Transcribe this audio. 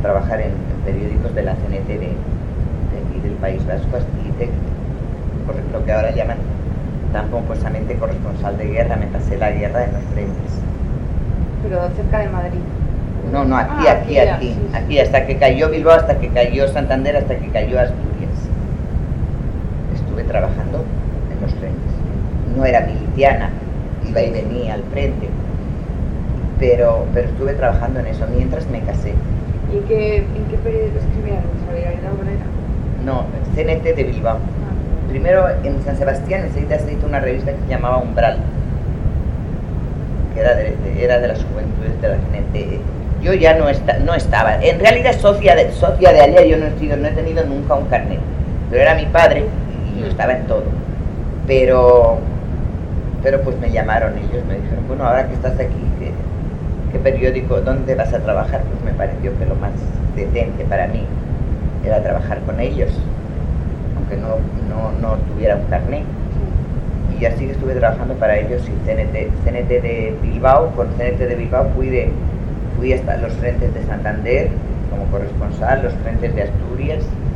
trabajar en periódicos de la CNT de aquí del País Vasco, y por lo que ahora llaman tan pomposamente corresponsal de guerra. Me pasé la guerra en los frentes. Pero cerca de Madrid. No, aquí, hasta que cayó Bilbao, hasta que cayó Santander, hasta que cayó Asturias. Estuve trabajando en los frentes. No era miliciana, iba y venía al frente, pero estuve trabajando en eso mientras me casé. ¿Y en qué periódico escribían? ¿Solidaridad Obrera? No, CNT de Bilbao. Primero en San Sebastián, enseguida se hizo una revista que se llamaba Umbral, que era de las juventudes de la CNT. Yo ya no estaba, en realidad socia de allá yo no he tenido nunca un carnet, pero era mi padre y yo estaba en todo. Pero pues me llamaron ellos, me dijeron, bueno, ahora que estás aquí, ¿qué periódico, dónde vas a trabajar? Pues me pareció que lo más decente para mí era trabajar con ellos, aunque no tuviera un carnet. Y así que estuve trabajando para ellos y CNT de Bilbao. Con CNT de Bilbao fui hasta los frentes de Santander como corresponsal, los frentes de Asturias,